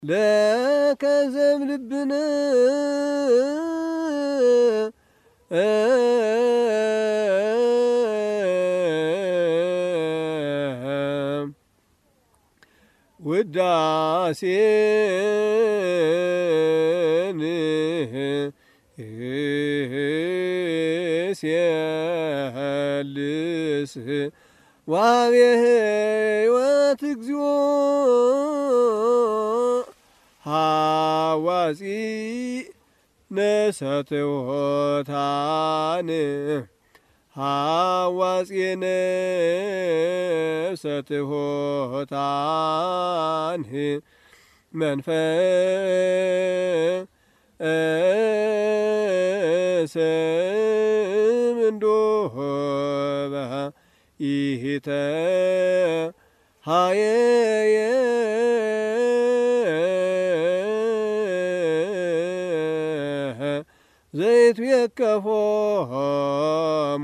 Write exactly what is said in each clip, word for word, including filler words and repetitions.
ለከዘም ልብነ ውዳሴን ሲያልስ ዋቤ ሕይወት እግዚኦ ሐዋጺ ነሰትወታን ሐዋጺ ነሰትወታን መንፈሰ ምንዶበ ይህተ ሃየየ ዘይቱ የከፎሙ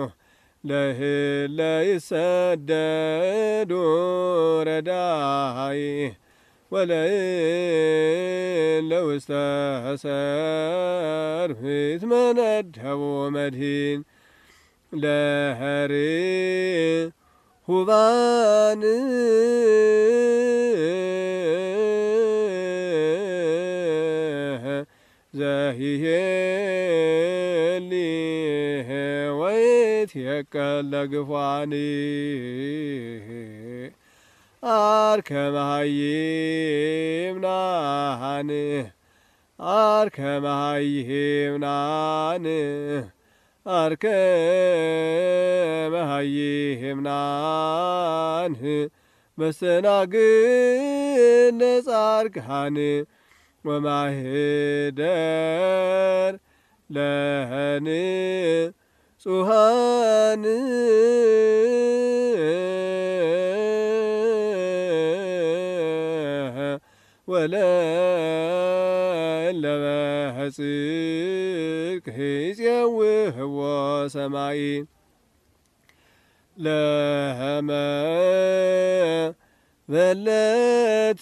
ለህለ ይሰደዱ ረዳይ ወለእለ ውስተ ሰርፍ ይትመነደቡ መድኅን ለህር ሁባን ዘሂሄሊ ወይትየቀል ለግፏን አርከ መሃይምናን አርከ መሃይምናን አርከ መሃይምናን መስተናግድ ለጻድቃን ወማህደር ለንጹሐን ወለእለ በጽድቅ ይፄውህዎ ሰማይ ለመ በለት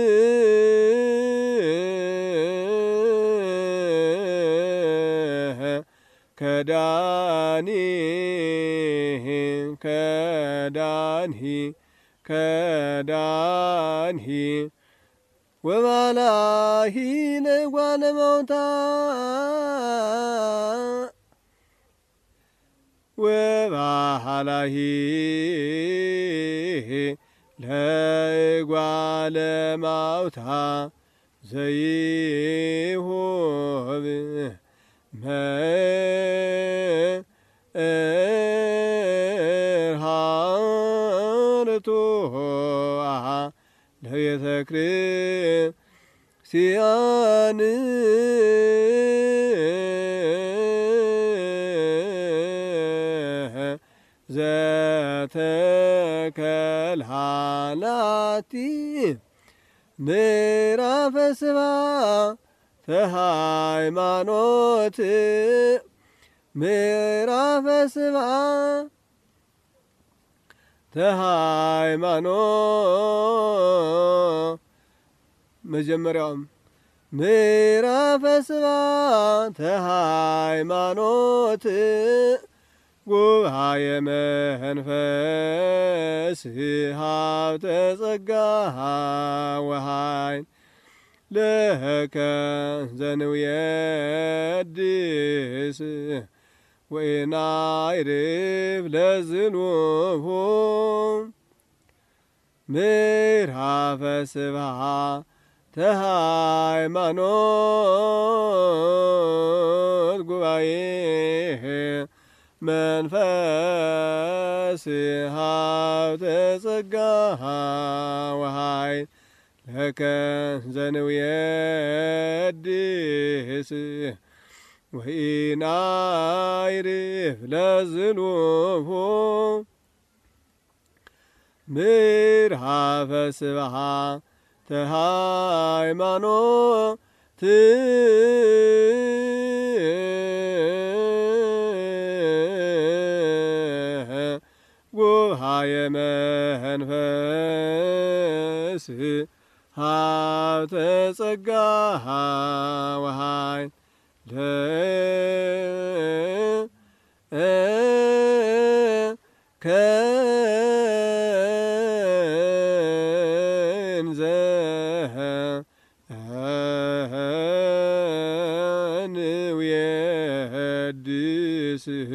ከዳኒ ከዳንሂ ከዳንሂ ወባላሂ ለጓለ ማውታ ወባላሂ ለጓለ ማውታ ዘይሁብ መርሃርቶአ ለቤተ ክርስቲያን ዘተከልሃላቲ ምዕራፈ ስብሐተ ሃይማኖት ምዕራፈ ስብሐተ ሃይማኖት መጀመሪያውም ምዕራፈ ስብሐተ ሃይማኖት ጉባኤ መንፈስ ሀብተ ጸጋ ወኃይል ለከ ዘንውየድስ ወኢናይርብ ለዝኑሁ ምዕራፈ ስብሐተ ሃይማኖት ጉባኤ መንፈስ ሀብተ ጸጋ ወኃይል ለከ ዘንውየድስ ወኢናይርብ ለዝኑሁ ምዕራፈ ስብሐተ ሃይማኖት ጉባኤ መንፈስ ሀብተ ጸጋ ወኃይል ከንዘ ንውየድስህ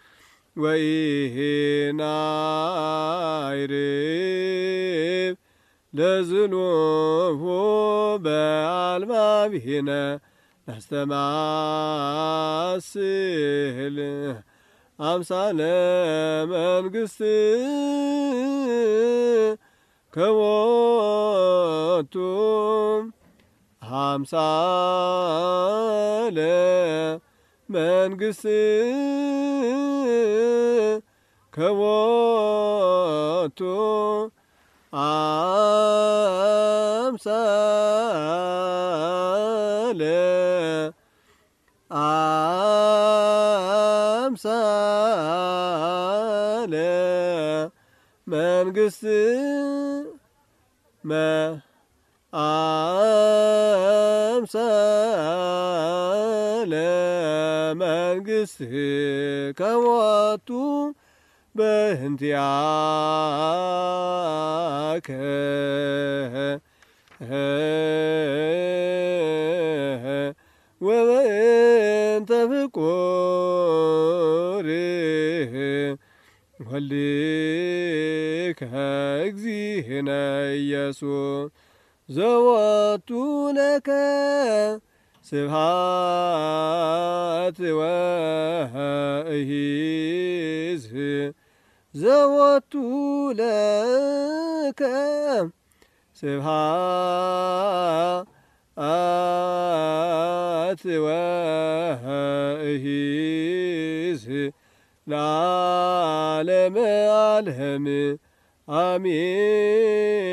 ወኢናይርብ ለዝኑሁ በአልባቢነ ናስተማስል አምሳለ መንግሥት ከቦቱ አምሳለ መንግሥት ከቦቱ አምሳለ አምሳለ መንግሥት መ አምሳለ መንግሥት ከቦቱ በእንቲአከ ወበእንተ ፍቁር ወልድከ እግዚእነ ኢየሱስ ዘወቱ ለከ ስብሐት ወኢይዝ ዘወቱ ለከ ስብሐት ወኢይዝ ለዓለመ ዓለም አሜን።